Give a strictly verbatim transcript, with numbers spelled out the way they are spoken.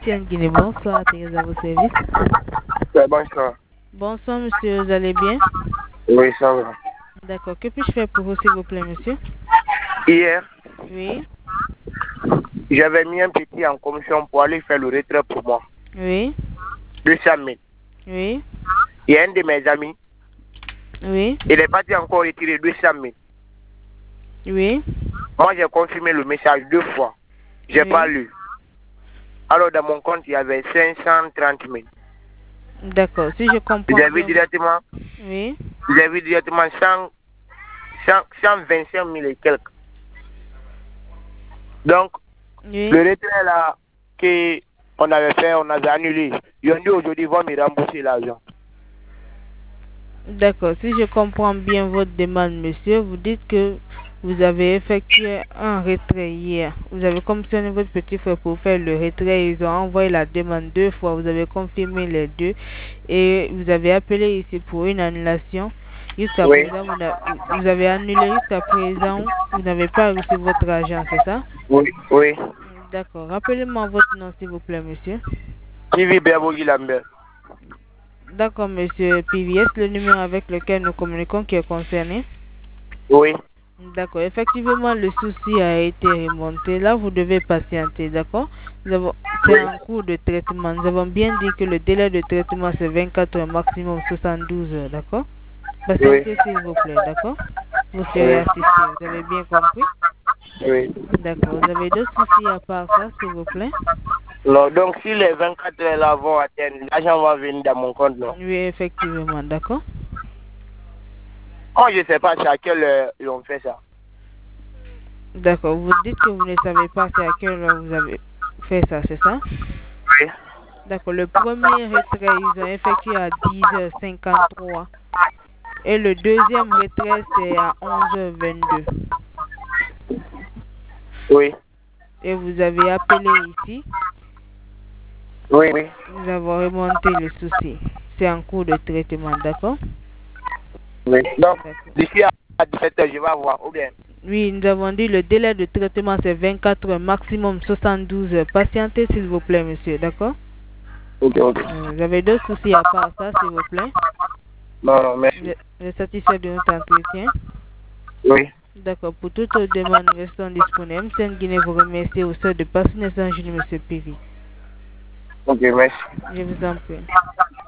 Etienne Guinée, bonsoir, Thérèse à vos services. Ouais, bonsoir. Bonsoir, monsieur, vous allez bien? Oui, ça va. D'accord, que puis-je faire pour vous, s'il vous plaît, monsieur? Hier, Oui. j'avais mis un petit en commission pour aller faire le retrait pour moi. Oui. deux cent mille. Oui. Il y a un de mes amis, Oui. il est parti encore retirer deux cent mille. Oui. Moi, j'ai confirmé le message deux fois. J'ai Oui. pas lu. Alors, dans mon compte, il y avait cinq cent trente mille. D'accord, si je comprends J'ai vu bien. directement, Oui. j'ai vu directement cent, cent, cent vingt-cinq mille et quelques. Donc, Oui. le retrait là, qu'on avait fait, on avait annulé. Ils ont dit aujourd'hui, ils vont me rembourser l'argent. D'accord, si je comprends bien votre demande, monsieur, vous dites que vous avez effectué un retrait hier. Vous avez commissionné votre petit frère pour faire le retrait. Ils ont envoyé la demande deux fois. Vous avez confirmé les deux. Et vous avez appelé ici pour une annulation. Jusqu'à Oui. présent, vous, vous avez annulé. Jusqu'à présent, vous n'avez pas reçu votre argent, c'est ça? Oui, oui. D'accord. Rappelez-moi votre nom, s'il vous plaît, monsieur. T V Berbogi Lambert. D'accord, monsieur P V S, le numéro avec lequel nous communiquons qui est concerné. Oui. D'accord, effectivement, le souci a été remonté. Là, vous devez patienter, d'accord? C'est en cours de traitement. Nous avons bien dit que le délai de traitement, c'est vingt-quatre heures, maximum soixante-douze heures, d'accord? Oui. Patientez, s'il vous plaît, d'accord? Vous serez Oui. assisté, vous avez bien compris? Oui. D'accord, vous avez d'autres soucis à part ça, s'il vous plaît? Non, donc si les vingt-quatre heures là vont atteindre, l'argent va venir dans mon compte, non? Oui, effectivement, d'accord? Moi, je ne sais pas c'est à quelle heure ils ont fait ça. D'accord, vous dites que vous ne savez pas c'est à quelle heure vous avez fait ça, c'est ça? Oui. D'accord, le premier retrait, ils ont effectué à dix heures cinquante-trois. Et le deuxième retrait, c'est à onze heures vingt-deux. Oui. Et vous avez appelé ici. Oui, oui. Nous avons remonté le souci. C'est en cours de traitement, d'accord? Oui. Donc, D'accord. d'ici à dix-sept heures, je vais avoir, ou bien? Oui, nous avons dit le délai de traitement, c'est vingt-quatre heures, maximum soixante-douze heures. Patientez, s'il vous plaît, monsieur, d'accord? Ok, ok. Vous avez d'autres soucis à part ça, s'il vous plaît? Non, non, merci. Vous êtes satisfait de notre entretien? Oui. D'accord, pour toute demande, nous restons disponibles. M C N Guinée vous remercie au sein de Passionné Saint-Gilles, monsieur P V. Ok, merci. Je vous en prie.